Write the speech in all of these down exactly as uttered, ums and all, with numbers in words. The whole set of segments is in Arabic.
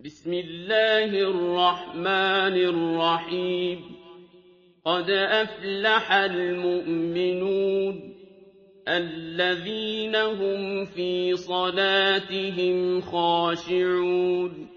بسم الله الرحمن الرحيم قد أفلح المؤمنون الذين هم في صلاتهم خاشعون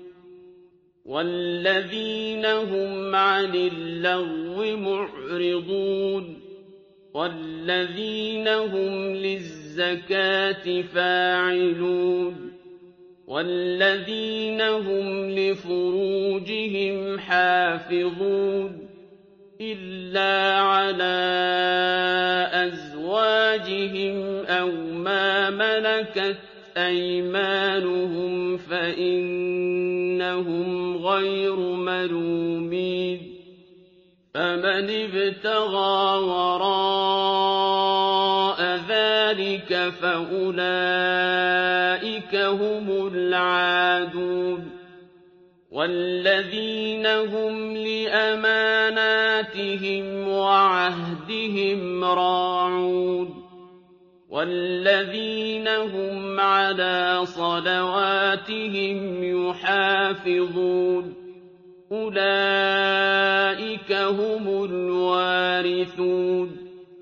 والذين هم عن اللغو معرضون والذين هم للزكاة فاعلون والذين هم لفروجهم حافظون إلا على أزواجهم أو ما ملكت أيمانهم فإنهم غير ملومين فمن ابتغى وراء ذلك فأولئك هم العادون والذين هم لأماناتهم وعهدهم راعون والذين هم على صلواتهم يحافظون أولئك هم الوارثون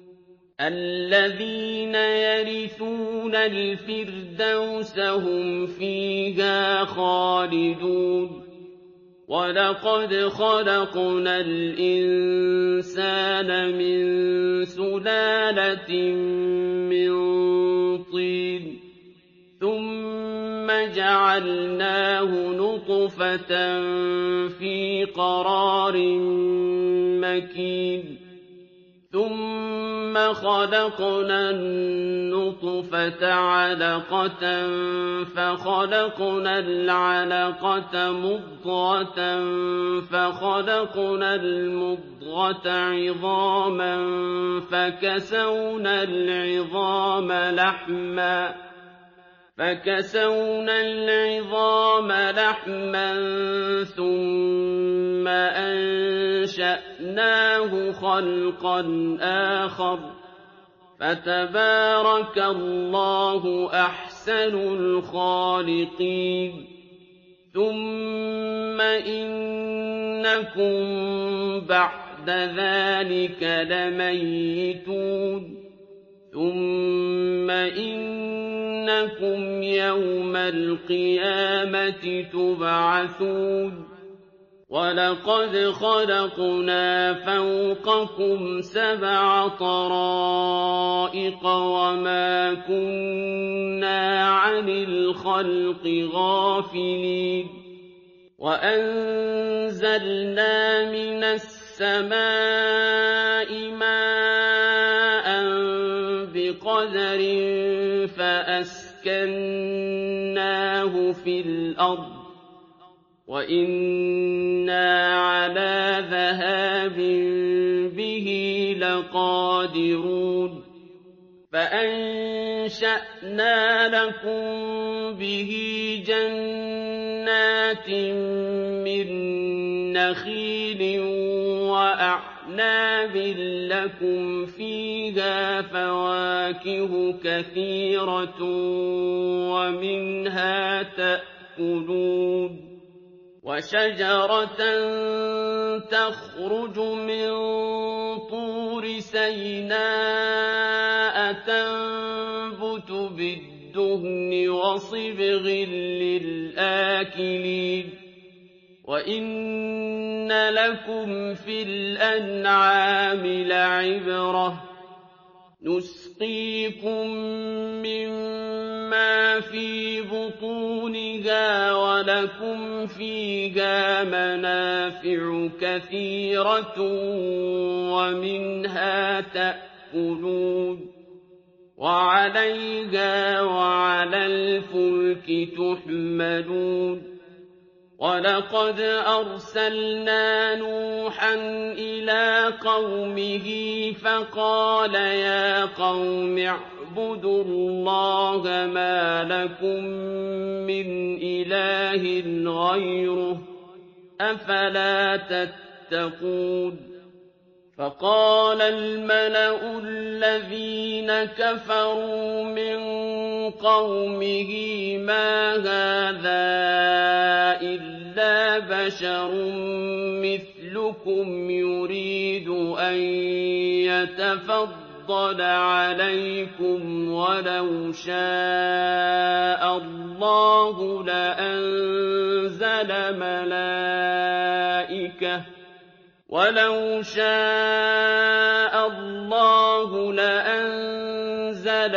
الذين يرثون الفردوس هم فيها خالدون ولقد خلقنا الإنسان من سلالة من طين ثم جعلناه نطفة في قرار مكين ثم خلقنا النطفة علقة فخلقنا العلقة مضغة فخلقنا المضغة عظاما فكسونا العظام لحما فكسونا العظام لحما ثم أنشأناه خلقا آخر فتبارك الله أحسن الخالقين ثم إنكم بعد ذلك لميتون ثم إنكم يوم القيامة تبعثون ولقد خلقنا فوقكم سبع طرائق وما كنا عن الخلق غافلين وأنزلنا من السماء ماء بقدر فأسكناه في الأرض وإنا على ذهاب به لقادرون فأنشأنا لكم به جنات من نخيل وأعناب لكم فيها فواكه كثيرة ومنها تأكلون وشجرة تخرج من طور سيناء تنبت بالدهن وصبغ للآكلين وإن لكم في الأنعام لعبرة نسقيكم مما في بطونها ولكم فيها منافع كثيرة ومنها تأكلون وعليها وعلى الفلك تحملون ولقد أرسلنا نوحا إلى قومه فقال يا قوم اعبدوا الله ما لكم من إله غيره أفلا تتقون فقال الملأ الذين كفروا من قومه ما هذا إلا بشر مثلكم يريد أن يتفضل عليكم ولو شاء الله لأنزل ملائكة ولو شاء الله لأنزل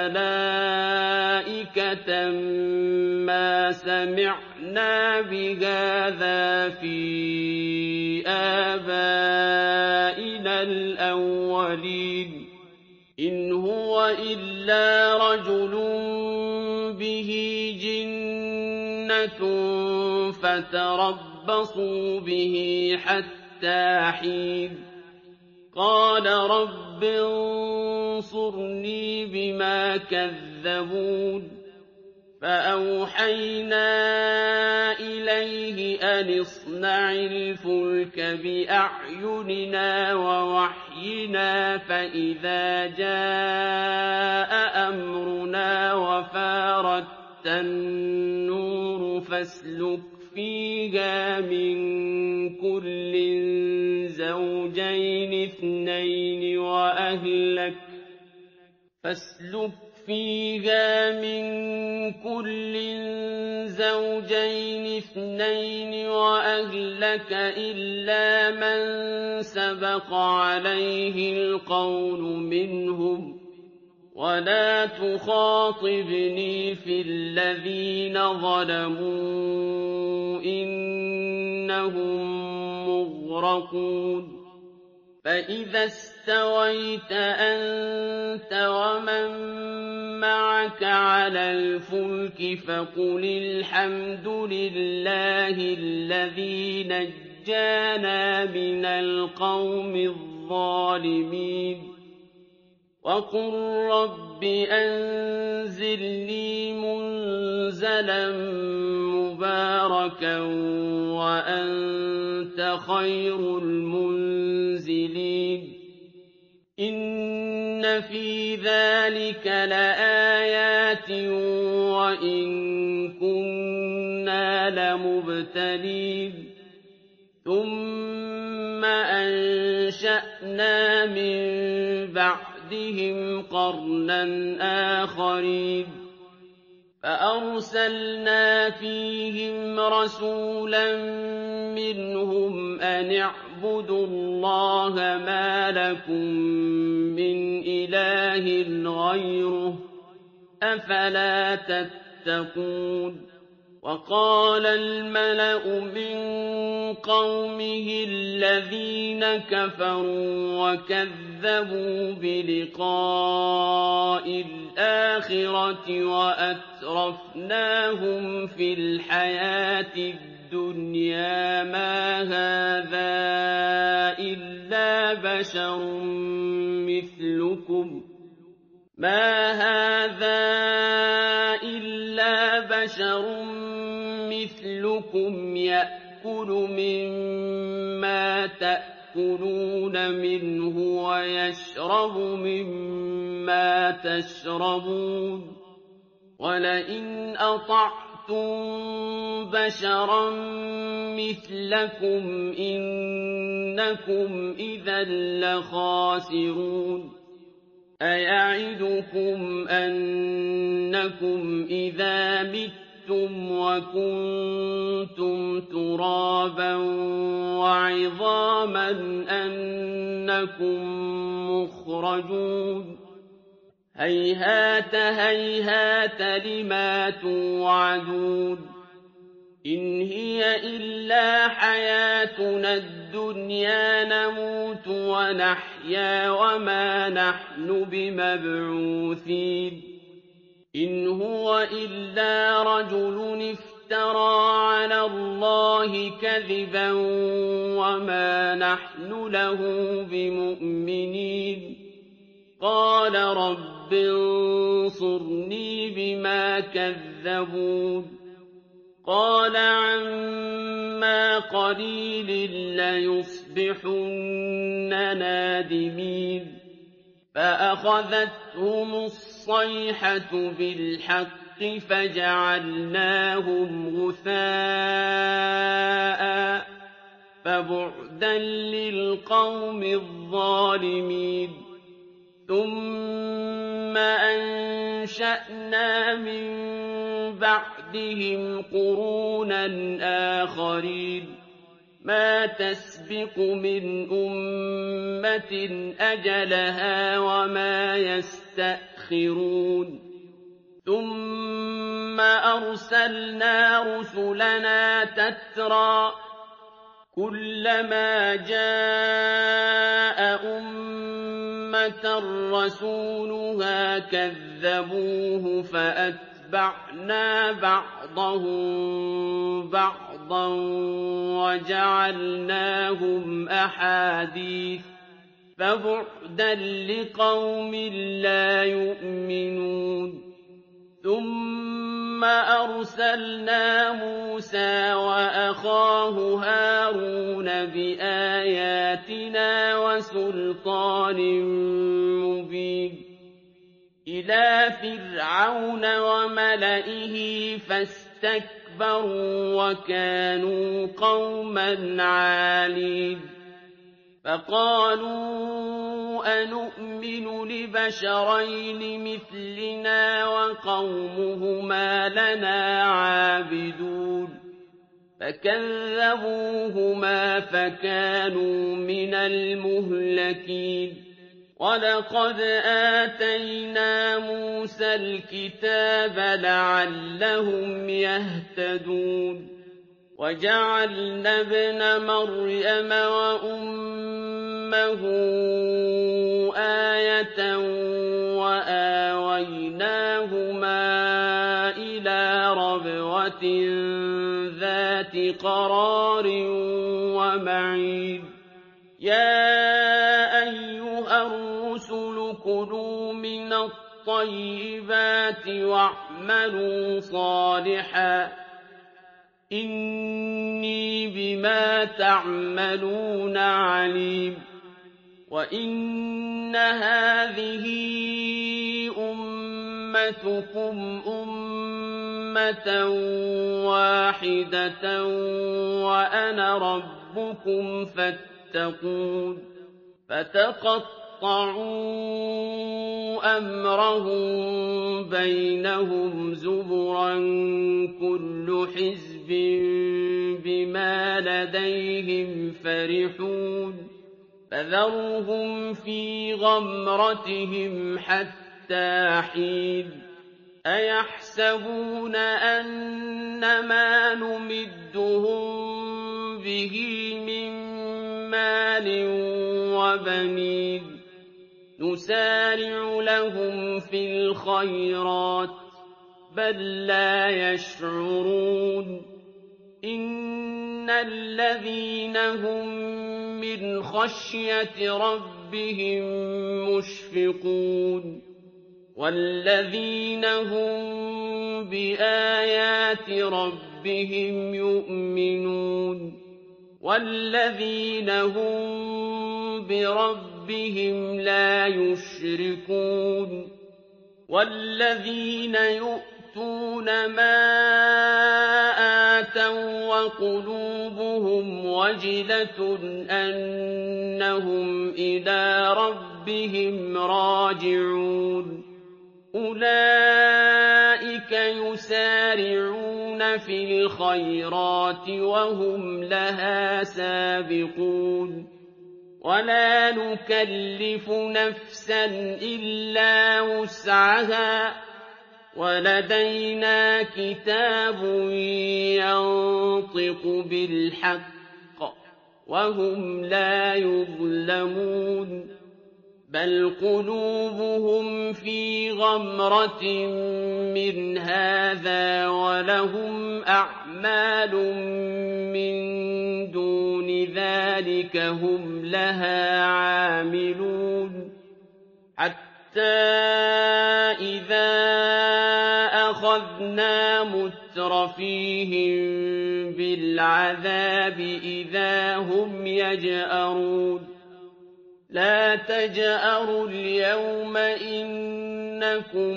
ملائكة ما سمعنا بهذا في آبائنا الأولين إن هو إلا رجل به جنة فتربصوا به حتى حين قال رب انصرني بما كذبون فأوحينا إليه أن اصنع الفلك بأعيننا ووحينا فإذا جاء أمرنا وفارت النور فاسلك فيها من كل زوجين اثنين وأهلك فاسلك فيها من كل زوجين اثنين وأهلك إلا من سبق عليه القول منهم ولا تخاطبني في الذين ظلموا إنهم مغرقون فإذا استويت أنت ومن معك على الفلك فقل الحمد لله الذي نجانا من القوم الظالمين وقل رب أنزلني منزلا مباركا وأنت خير المنزلين إن في ذلك لآيات وإن كنا لمبتلين ثم أنشأنا من بعدهم قرنا آخرين فأرسلنا فيهم رسولا منهم أن اعبدوا الله ما لكم من إله غيره أفلا تتقون وقال الملأ من قومه الذين كفروا وكذبوا بلقاء الآخرة وأترفناهم في الحياة الدنيا ما هذا إلا بشر مثلكم ما هذا إلا بشر مثلكم يأكل مما تأكلون منه ويشرب مما تشربون ولئن أطعتم بشرا مثلكم إنكم إذا لخاسرون أيعدكم أنكم إذا متم وكنتم ترابا وعظاما أنكم مخرجون هيهات هيهات لما توعدون إن هي إلا حياتنا الدنيا نموت ونحيا وما نحن بمبعوثين إن هو إلا رجل افترى على الله كذبا وما نحن له بمؤمنين قال رب انصرني بما كذبون قال عما قليل ليصبحن نادمين فأخذتهم الصيحة بالحق فجعلناهم غثاء فبعدا للقوم الظالمين ثم أنشأنا من بعدهم قرونا آخرين ما تسبق من أمة أجلها وما يستأخرون ثم أرسلنا رسلنا تترى كلما جاء أمة رسولها كذبوه فأتبعنا بعضهم بعضا وجعلناهم أحاديث فبعدا لقوم لا يؤمنون ثم أرسلنا موسى وأخاه هارون بآياتنا وسلطان مبين إلى فرعون وملئه فاستكبروا وكانوا قوما عالين فقالوا أنؤمن لبشرين مثلنا وقومهما لنا عابدون فكذبوهما فكانوا من المهلكين ولقد آتينا موسى الكتاب لعلهم يهتدون وجعلنا ابن مريم وأمه آية وآويناهما إلى ربوة ذات قرار ومعين يا أيها الرسل كلوا من الطيبات واعملوا صالحا إني بما تعملون عليم وإن هذه أمتكم أمة واحدة وأنا ربكم فاتقون فتقطعوا أمرهم بينهم زبرا كل حزب بما لديهم فرحون فذرهم في غمرتهم حتى حين أيحسبون أن ما نمدهم به من مال وبنين نسارع لهم في الخيرات بل لا يشعرون إن الذين هم من خشية ربهم مشفقون والذين هم بآيات ربهم يؤمنون والذين هم بربهم لا يشركون والذين يؤتون ما آتوا وقلوبهم وجلة أنهم إلى ربهم راجعون أولئك يسارعون في الخيرات وهم لها سابقون ولا نكلف نفسا إلا وسعها ولدينا كتاب ينطق بالحق وهم لا يظلمون بل قلوبهم في غمرة من هذا ولهم أعمال من دون ذلك هم لها عاملون حتى إذا أخذنا أَخَذْنَا مُتْرَفِيهِم بِالْعَذَابِ إِذَا هُمْ يَجْأَرُونَ لَا تَجْأَرُوا الْيَوْمَ إِنَّكُم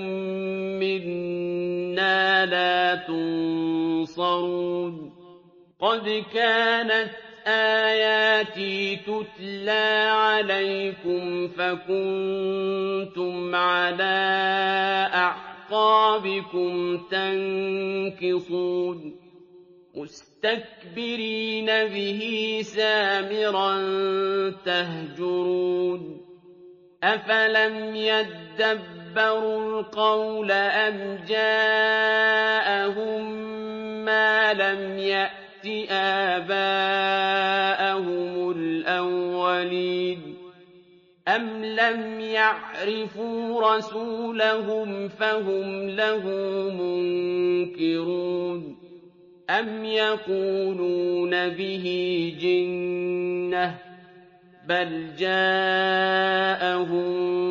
مِّنَّا لَا تُنصَرُونَ قَدْ كَانَتْ آيَاتِي تُتْلَىٰ عَلَيْكُمْ فَكُنتُمْ عَلَىٰ أَعْقَابِكُمْ تَنكِصُونَ مُسْتَكْبِرِينَ بِهِ سَامِرًا تَهْجُرُونَ أَفَلَمْ يَدَّبَّرُوا الْقَوْلَ أَمْ جَاءَهُم مَّا لَمْ يَأْتِ آبَاءَهُمُ الْأَوَّلِينَ أَمْ لَمْ يَعْرِفُوا رَسُولَهُمْ فَهُمْ لَهُ مُنكِرُونَ أَمْ يَقُولُونَ بِهِ جِنَّةٌ بَلْ جَاءَهُم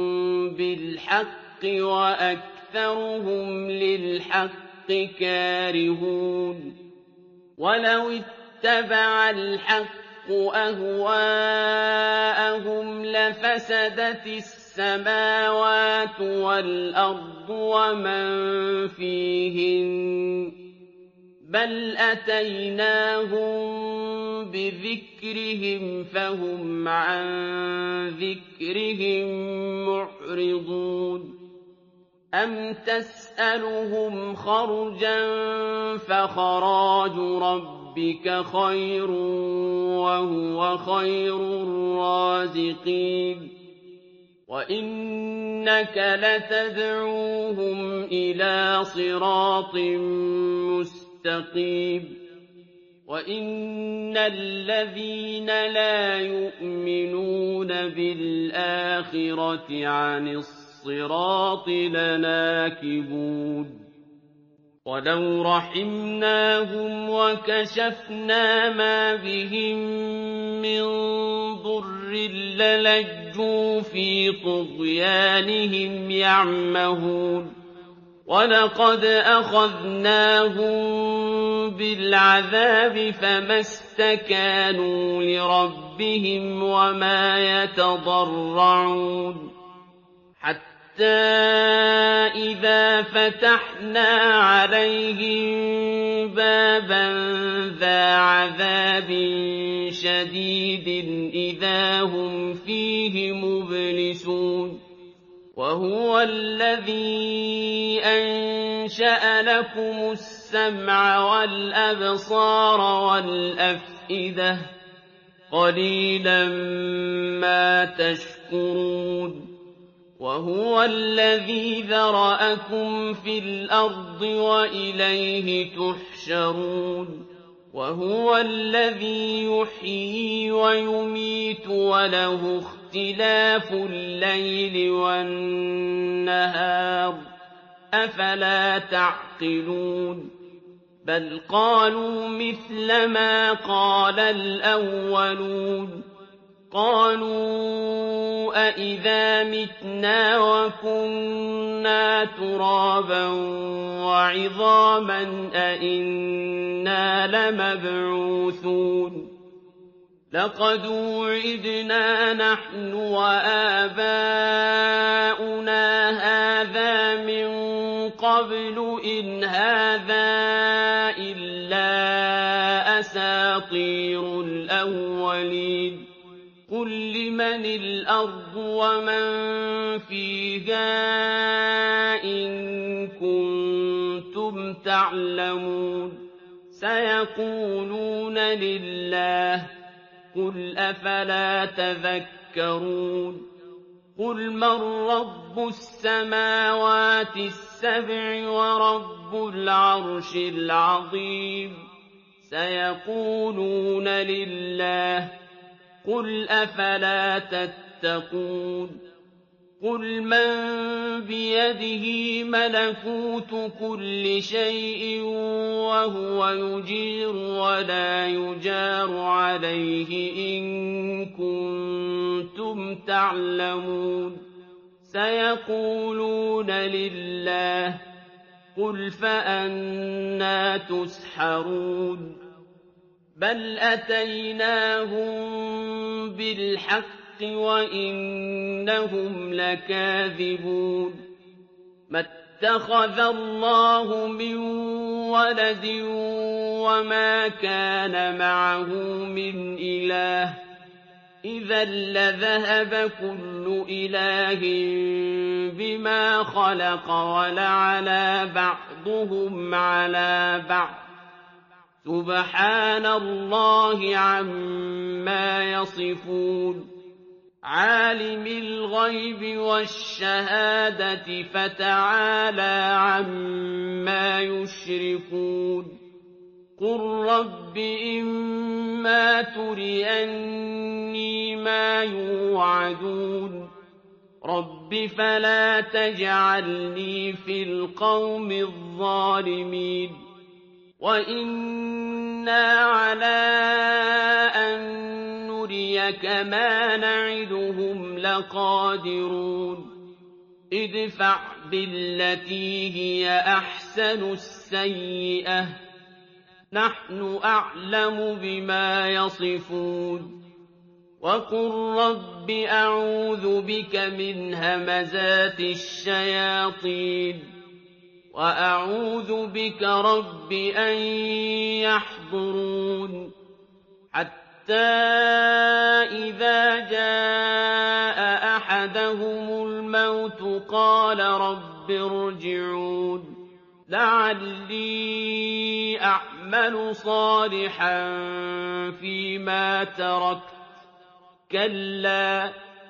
بِالْحَقِّ وَأَكْثَرُهُمْ لِلْحَقِّ كَارِهُونَ وَلَوِ اتَّبَعَ الْحَقُّ أَهْوَاءَهُمْ لَفَسَدَتِ السَّمَاوَاتُ وَالْأَرْضُ وَمَن فِيهِنَّ بَلْ أَتَيْنَاهُم بِذِكْرِهِمْ فَهُمْ عَن ذِكْرِهِم مُّعْرِضُونَ أَمْ تَسْأَلُهُمْ خَرْجًا فَخَرَاجُ رَبِّكَ خَيْرٌ وَهُوَ خَيْرُ الرَّازِقِينَ وَإِنَّكَ لَتَدْعُوهُمْ إِلَىٰ صِرَاطٍ مُّسْتَقِيمٍ وَإِنَّ الَّذِينَ لَا يُؤْمِنُونَ بِالْآخِرَةِ عَنِ الصِّرَاطِ لَنَاكِبُونَ وَلَوْ رَحِمْنَاهُمْ وَكَشَفْنَا مَا بِهِم مِّن ضُرٍّ لَّلَجُّوا فِي طُغْيَانِهِمْ يَعْمَهُونَ وَلَقَدْ أَخَذْنَاهُم بِالْعَذَابِ فَمَا اسْتَكَانُوا لِرَبِّهِمْ وَمَا يَتَضَرَّعُونَ حَتَّىٰ إِذَا فَتَحْنَا عَلَيْهِم بَابًا ذَا عَذَابٍ شَدِيدٍ إِذَا هُمْ فِيهِ مُبْلِسُونَ وَهُوَ الَّذِي أَنشَأَ لَكُمُ السَّمْعَ وَالْأَبْصَارَ وَالْأَفْئِدَةَ ۚ قَلِيلًا مَّا تَشْكُرُونَ وَهُوَ الَّذِي ذَرَأَكُمْ فِي الْأَرْضِ وَإِلَيْهِ تُحْشَرُونَ وَهُوَ الَّذِي يُحْيِي وَيُمِيتُ وَلَهُ اخْتِلَافُ اللَّيْلِ وَالنَّهَارِ ۚ أَفَلَا تَعْقِلُونَ بَلْ قَالُوا مِثْلَ مَا قَالَ الْأَوَّلُونَ قَالُوا أَإِذَا مِتْنَا وَكُنَّا تُرَابًا وَعِظَامًا أَإِنَّا لَمَبْعُوثُونَ لَقَدْ وُعِدْنَا نَحْنُ وَآبَاؤُنَا هَٰذَا مِن قَبْلُ إِنْ هَٰذَا إِلَّا أَسَاطِيرُ الْأَوَّلِينَ قُل لِّمَنِ الْأَرْضُ وَمَن فِيهَا إِن كُنتُمْ تَعْلَمُونَ سَيَقُولُونَ لِلَّهِ قُلْ أَفَلَا تَذَكَّرُونَ قُلْ مَن رَّبُّ السَّمَاوَاتِ السَّبْعِ وَرَبُّ الْعَرْشِ الْعَظِيمِ سَيَقُولُونَ لِلَّهِ قُلْ أَفَلَا تَتَّقُونَ قُلْ مَن بِيَدِهِ مَلَكُوتُ كُلِّ شَيْءٍ وَهُوَ يُجِيرُ وَلَا يُجَارُ عَلَيْهِ إِن كُنتُمْ تَعْلَمُونَ سَيَقُولُونَ لِلَّهِ قُلْ فَأَنَّىٰ تُسْحَرُونَ بَلْ أَتَيْنَاهُم بِالْحَقِّ وَإِنَّهُمْ لَكَاذِبُونَ مَا اتَّخَذَ اللَّهُ مِن وَلَدٍ وَمَا كَانَ مَعَهُ مِنْ إِلَٰهٍ ۚ إِذًا لَّذَهَبَ كُلُّ إِلَٰهٍ بِمَا خَلَقَ وَلَعَلَا بَعْضُهُمْ عَلَىٰ بَعْضٍ ۚ سُبْحَانَ اللَّهِ عَمَّا يَصِفُونَ عَالِمِ الْغَيْبِ وَالشَّهَادَةِ فَتَعَالَىٰ عَمَّا يُشْرِكُونَ قُل رَّبِّ إِمَّا تُرِيَنِّي مَا يُوعَدُونَ رَبِّ فَلَا تَجْعَلْنِي فِي الْقَوْمِ الظَّالِمِينَ وَإِنَّا عَلَىٰ أَن نُّرِيَكَ مَا نَعِدُهُمْ لَقَادِرُونَ ادْفَعْ بِالَّتِي هِيَ أَحْسَنُ السَّيِّئَةَ ۚ نَحْنُ أَعْلَمُ بِمَا يَصِفُونَ وَقُل رَّبِّ أَعُوذُ بِكَ مِنْ هَمَزَاتِ الشَّيَاطِينِ وَأَعُوذُ بِكَ رَبِّ أَن يَحْضُرُونِ حَتَّىٰ إِذَا جَاءَ أَحَدَهُمُ الْمَوْتُ قَالَ رَبِّ ارْجِعُونِ لَعَلِّي أَعْمَلُ صَالِحًا فِيمَا تَرَكْتُ ۚ كَلَّا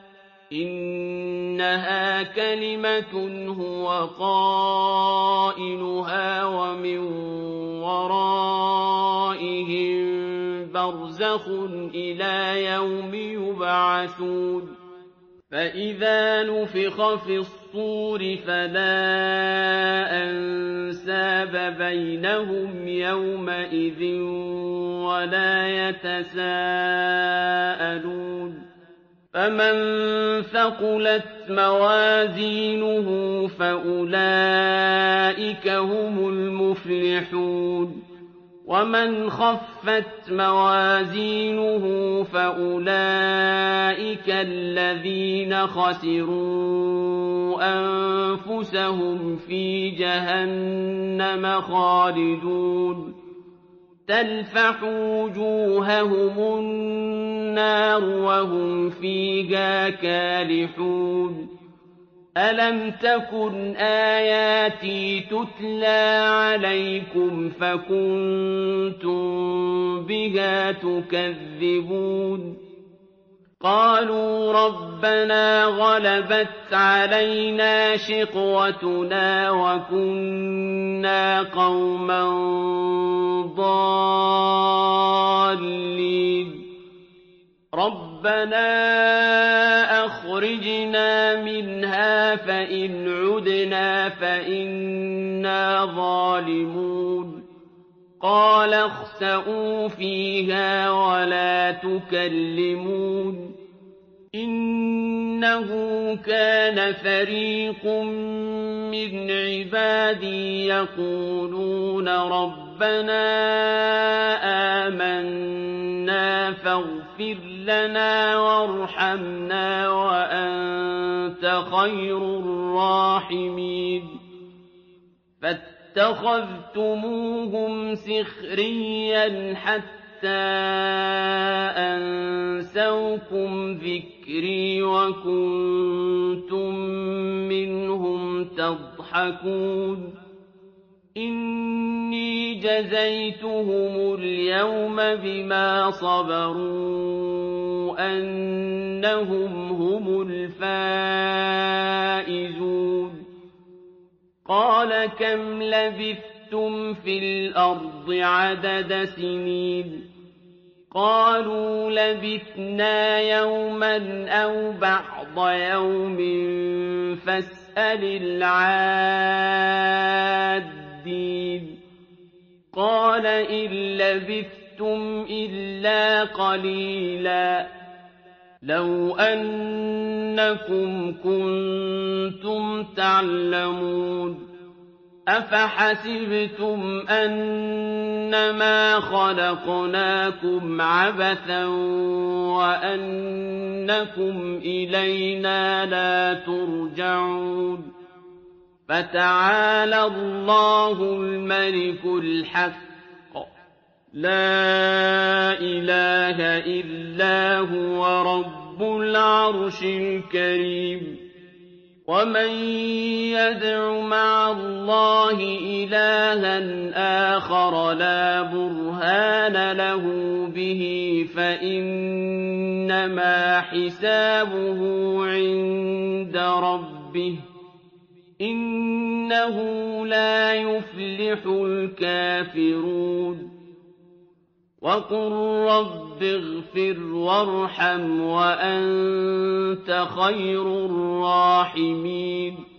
إِنَّهَا كَلِمَةٌ هُوَ قَائِلُهَا وَمِن وَرَائِهِم بَرْزَخٌ إِلَىٰ يَوْمِ يُبْعَثُونَ فَإِذَا نُفِخَ فِي الصُّورِ فَلَا أَنسَابَ بَيْنَهُمْ يَوْمَئِذٍ وَلَا يَتَسَاءَلُونَ فَمَن ثَقُلَتْ مَوَازِينُهُ فَأُولَٰئِكَ هُمُ الْمُفْلِحُونَ وَمَنْ خَفَّتْ مَوَازِينُهُ فَأُولَٰئِكَ الَّذِينَ خَسِرُوا أَنفُسَهُمْ فِي جَهَنَّمَ خَالِدُونَ تَلْفَحُ وُجُوهَهُمُ النَّارُ وَهُمْ فِيهَا كَالِحُونَ أَلَمْ تَكُنْ آيَاتِي تُتْلَىٰ عَلَيْكُمْ فَكُنتُم بِهَا تُكَذِّبُونَ قَالُوا رَبَّنَا غَلَبَتْ عَلَيْنَا شِقْوَتُنَا وَكُنَّا قَوْمًا ضَالِّينَ رَبَّنَا أَخْرِجْنَا مِنْهَا فَإِنْ عُدْنَا فَإِنَّا ظَالِمُونَ قَالَ اخْسَئُوا فِيهَا وَلَا تُكَلِّمُونِ إِنَّهُ كَانَ فَرِيقٌ مِّنْ عِبَادِي يَقُولُونَ رَبَّنَا آمَنَّا فَاغْفِرْ لَنَا وَارْحَمْنَا وَأَنتَ خَيْرُ الرَّاحِمِينَ فَاتَّخَذْتُمُوهُمْ سِخْرِيًّا حَتَّىٰ أَنسَوْكُمْ ذِكْرِي وَكُنتُم مِّنْهُمْ تَضْحَكُونَ إِنِّي جَزَيْتُهُمُ الْيَوْمَ بِمَا صَبَرُوا أَنَّهُمْ هُمُ الْفَائِزُونَ قَالَ كَمْ لَبِثْتُمْ فِي الْأَرْضِ عَدَدَ سِنِينَ قَالُوا لَبِثْنَا يَوْمًا أَوْ بَعْضَ يَوْمٍ فَاسْأَلِ الْعَادِّينَ قَالَ إِن لَّبِثْتُمْ إِلَّا قَلِيلًا لَّوْ أَنَّكُمْ كُنتُمْ تَعْلَمُونَ أَفَحَسِبْتُمْ أَنَّمَا خَلَقْنَاكُمْ عَبَثًا وَأَنَّكُمْ إِلَيْنَا لَا تُرْجَعُونَ فَتَعَالَى اللَّهُ الْمَلِكُ الْحَقُّ ۖ لَا إِلَٰهَ إِلَّا هُوَ رَبُّ الْعَرْشِ الْكَرِيمِ وَمَن يَدْعُ مَعَ اللَّهِ إِلَٰهًا آخَرَ لَا بُرْهَانَ لَهُ بِهِ فَإِنَّمَا حِسَابُهُ عِندَ رَبِّهِ ۚ إِنَّهُ لَا يُفْلِحُ الْكَافِرُونَ وَقُل رَّبِّ اغْفِرْ وَارْحَمْ وَأَنتَ خَيْرُ الرَّاحِمِينَ